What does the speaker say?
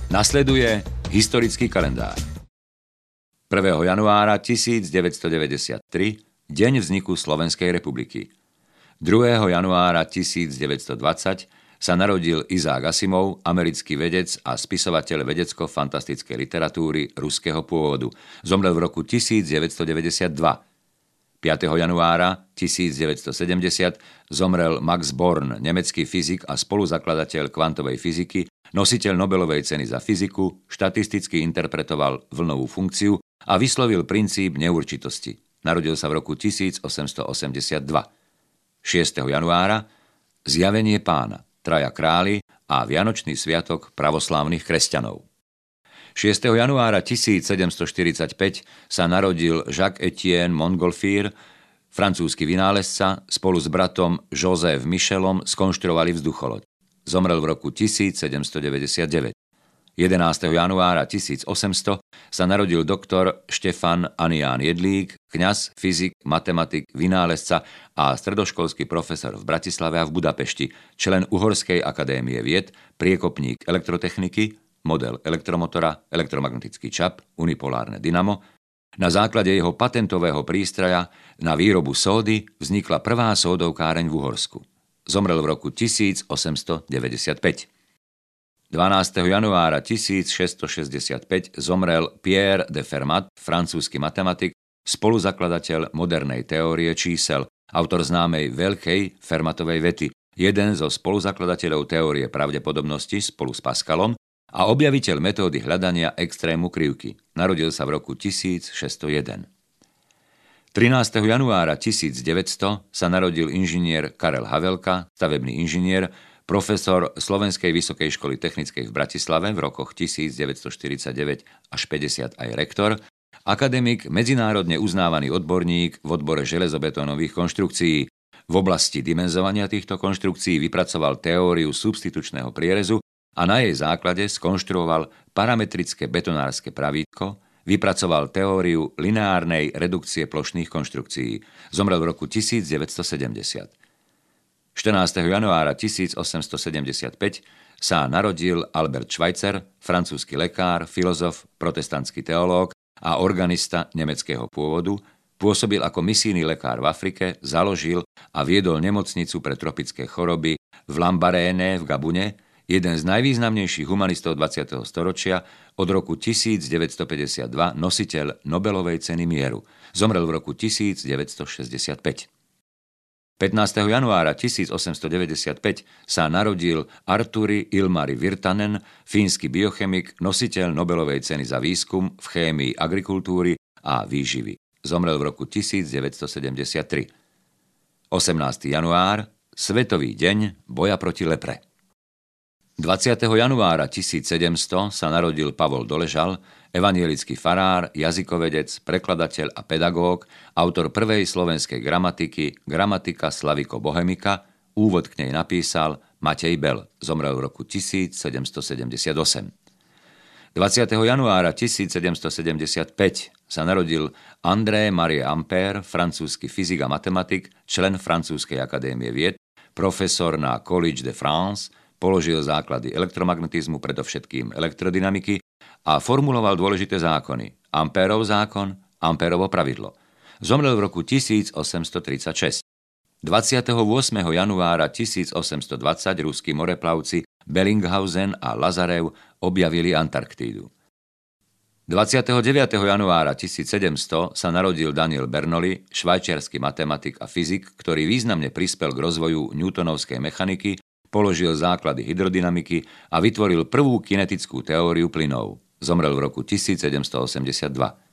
Nasleduje historický kalendár. 1. januára 1993, deň vzniku Slovenskej republiky. 2. januára 1920 sa narodil Isaac Asimov, americký vedec a spisovateľ vedecko-fantastickej literatúry ruského pôvodu. Zomrel v roku 1992. 5. januára 1970 zomrel Max Born, nemecký fyzik a spoluzakladateľ kvantovej fyziky, nositeľ Nobelovej ceny za fyziku, štatisticky interpretoval vlnovú funkciu a vyslovil princíp neurčitosti. Narodil sa v roku 1882. 6. januára Zjavenie Pána, Traja králi a Vianočný sviatok pravoslávnych kresťanov. 6. januára 1745 sa narodil Jacques-Étienne Montgolfier, francúzsky vynálezca, spolu s bratom Joseph Michelom skonštruovali vzducholoď. Zomrel v roku 1799. 11. januára 1800 sa narodil doktor Štefan Anián Jedlík, kňaz, fyzik, matematik, vynálezca a stredoškolský profesor v Bratislave a v Budapešti, člen Uhorskej akadémie vied, priekopník elektrotechniky, model elektromotora, elektromagnetický čap, unipolárne dynamo. Na základe jeho patentového prístroja na výrobu sódy vznikla prvá sódovkáreň v Uhorsku. Zomrel v roku 1895. 12. januára 1665 zomrel Pierre de Fermat, francúzsky matematik, spoluzakladateľ modernej teórie čísel, autor známej veľkej Fermatovej vety, jeden zo spoluzakladateľov teórie pravdepodobnosti spolu s Pascalom a objaviteľ metódy hľadania extrému krivky. Narodil sa v roku 1601. 13. januára 1900 sa narodil inžinier Karel Havelka, stavebný inžinier, profesor Slovenskej vysokej školy technickej v Bratislave v rokoch 1949 až 50 aj rektor, akademik, medzinárodne uznávaný odborník v odbore železobetónových konštrukcií. V oblasti dimenzovania týchto konštrukcií vypracoval teóriu substitučného prierezu a na jej základe skonštruoval parametrické betonárske pravítko, vypracoval teóriu lineárnej redukcie plošných konštrukcií. Zomrel v roku 1970. 14. januára 1875 sa narodil Albert Schweitzer, francúzsky lekár, filozof, protestantský teológ a organista nemeckého pôvodu, pôsobil ako misijný lekár v Afrike, založil a viedol nemocnicu pre tropické choroby v Lambaréne v Gabune, jeden z najvýznamnejších humanistov 20. storočia, od roku 1952 nositeľ Nobelovej ceny mieru. Zomrel v roku 1965. 15. januára 1895 sa narodil Arturi Ilmari Virtanen, fínsky biochemik, nositeľ Nobelovej ceny za výskum v chémii agrikultúry a výživy. Zomrel v roku 1973. 18. január, Svetový deň boja proti lepre. 20. januára 1700 sa narodil Pavol Doležal, evanjelický farár, jazykovedec, prekladateľ a pedagóg, autor prvej slovenskej gramatiky, gramatika Slaviko Bohemika, úvod k nej napísal Matej Bel, zomrel v roku 1778. 20. januára 1775 sa narodil André Marie Ampère, francúzsky fyzik a matematik, člen Francúzskej akadémie vied, profesor na Collège de France, položil základy elektromagnetizmu, predovšetkým elektrodynamiky, a formuloval dôležité zákony. Ampérov zákon, Ampérovo pravidlo. Zomrel v roku 1836. 28. januára 1820 ruskí moreplavci Bellinghausen a Lazarev objavili Antarktídu. 29. januára 1700 sa narodil Daniel Bernoulli, švajčiarsky matematik a fyzik, ktorý významne prispel k rozvoju newtonovskej mechaniky, položil základy hydrodynamiky a vytvoril prvú kinetickú teóriu plynov. Zomrel v roku 1782.